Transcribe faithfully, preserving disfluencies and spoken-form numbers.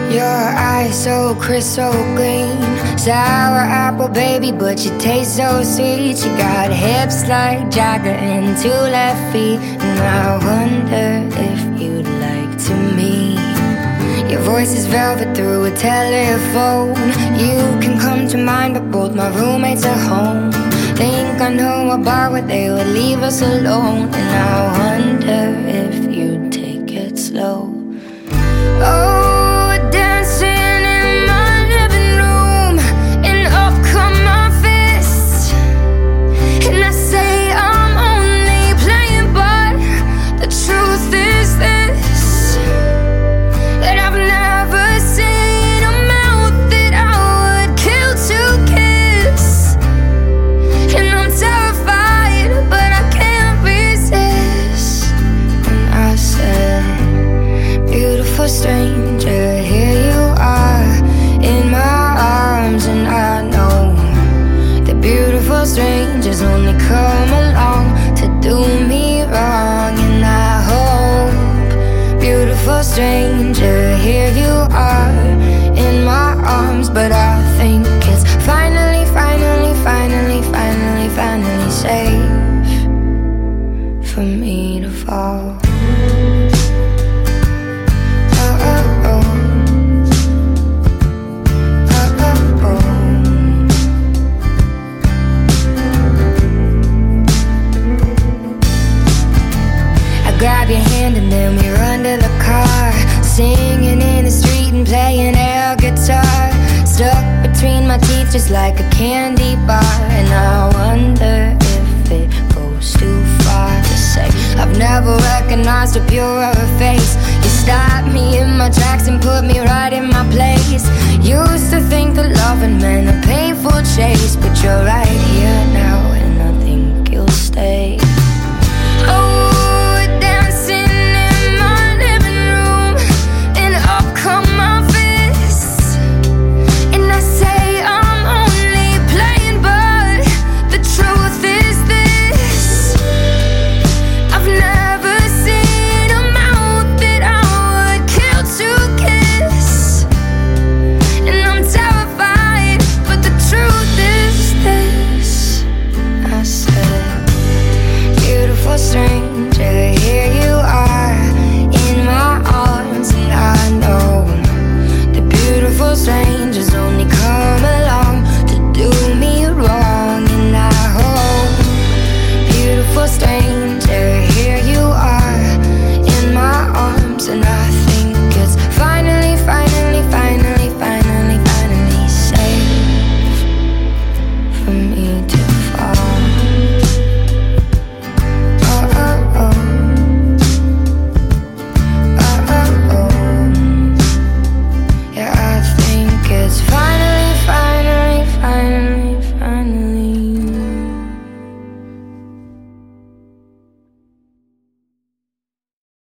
Your eyes so crystal green, sour apple baby, but you taste so sweet. You got hips like Jagger and two left feet, and I wonder if you'd like to meet. Your voice is velvet through a telephone. You can come to mind, but both my roommates are home. Think I know a bar where they would leave us alone, and I wonder if you'd take it slow. Oh, stranger, here you are in my arms, and I know that beautiful strangers only come along to do me wrong. And I hope, beautiful stranger, here you are in my arms, but I think it's finally, finally, finally, finally, finally safe for me to fall. Grab your hand and then we run to the car, singing in the street and playing air guitar, stuck between my teeth just like a candy bar. And I wonder if it goes too far to say I've never recognized a purer face. You stopped me in my tracks and put